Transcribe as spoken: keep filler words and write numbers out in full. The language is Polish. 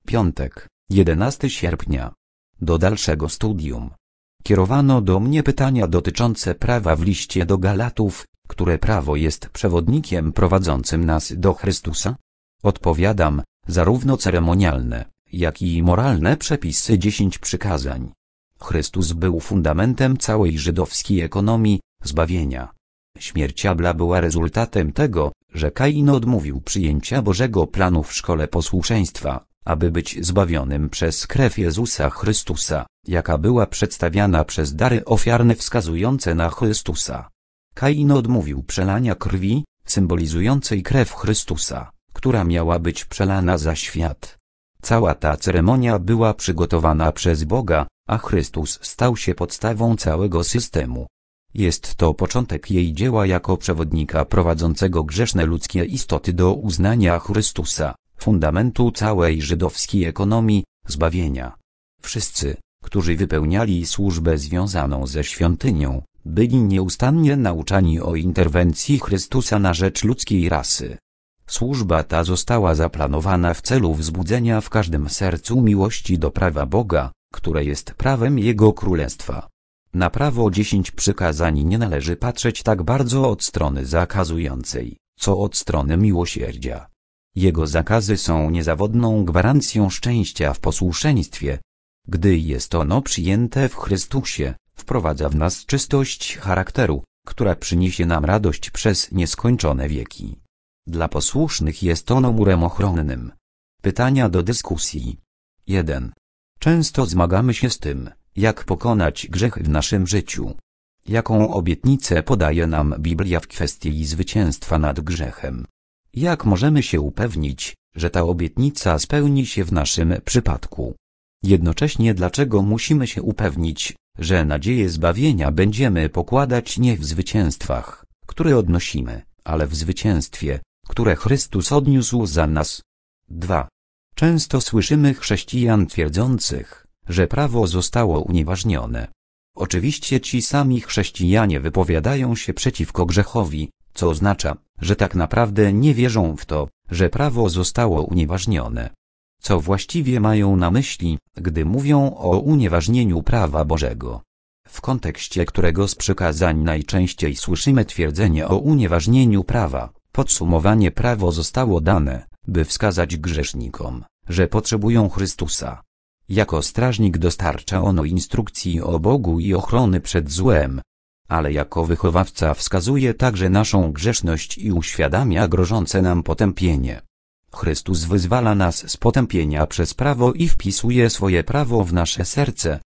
Piątek, jedenastego sierpnia. Do dalszego studium. Kierowano do mnie pytania dotyczące prawa w liście do Galatów, które prawo jest przewodnikiem prowadzącym nas do Chrystusa? Odpowiadam, zarówno ceremonialne, jak i moralne przepisy dziesięć przykazań. Chrystus był fundamentem całej żydowskiej ekonomii zbawienia. Śmierć Abla była rezultatem tego, że Kain odmówił przyjęcia Bożego planu w szkole posłuszeństwa, aby być zbawionym przez krew Jezusa Chrystusa, jaka była przedstawiana przez dary ofiarne wskazujące na Chrystusa. Kain odmówił przelania krwi, symbolizującej krew Chrystusa, która miała być przelana za świat. Cała ta ceremonia była przygotowana przez Boga, a Chrystus stał się podstawą całego systemu. Jest to początek jej dzieła jako przewodnika prowadzącego grzeszne ludzkie istoty do uznania Chrystusa, fundamentu całej żydowskiej ekonomii zbawienia. Wszyscy, którzy wypełniali służbę związaną ze świątynią, byli nieustannie nauczani o interwencji Chrystusa na rzecz ludzkiej rasy. Służba ta została zaplanowana w celu wzbudzenia w każdym sercu miłości do prawa Boga, które jest prawem Jego Królestwa. Na prawo dziesięć przykazań nie należy patrzeć tak bardzo od strony zakazującej, co od strony miłosierdzia. Jego zakazy są niezawodną gwarancją szczęścia w posłuszeństwie. Gdy jest ono przyjęte w Chrystusie, wprowadza w nas czystość charakteru, która przyniesie nam radość przez nieskończone wieki. Dla posłusznych jest ono murem ochronnym. Pytania do dyskusji. jeden. Często zmagamy się z tym, jak pokonać grzech w naszym życiu. Jaką obietnicę podaje nam Biblia w kwestii zwycięstwa nad grzechem? Jak możemy się upewnić, że ta obietnica spełni się w naszym przypadku? Jednocześnie dlaczego musimy się upewnić, że nadzieję zbawienia będziemy pokładać nie w zwycięstwach, które odnosimy, ale w zwycięstwie, które Chrystus odniósł za nas? dwa. Często słyszymy chrześcijan twierdzących, że prawo zostało unieważnione. Oczywiście ci sami chrześcijanie wypowiadają się przeciwko grzechowi, co oznacza, że tak naprawdę nie wierzą w to, że prawo zostało unieważnione. Co właściwie mają na myśli, gdy mówią o unieważnieniu prawa Bożego? W kontekście którego z przykazań najczęściej słyszymy twierdzenie o unieważnieniu prawa, podsumowanie prawo zostało dane, by wskazać grzesznikom, że potrzebują Chrystusa. Jako strażnik dostarcza ono instrukcji o Bogu i ochrony przed złem. Ale jako wychowawca wskazuje także naszą grzeszność i uświadamia grożące nam potępienie. Chrystus wyzwala nas z potępienia przez prawo i wpisuje swoje prawo w nasze serce,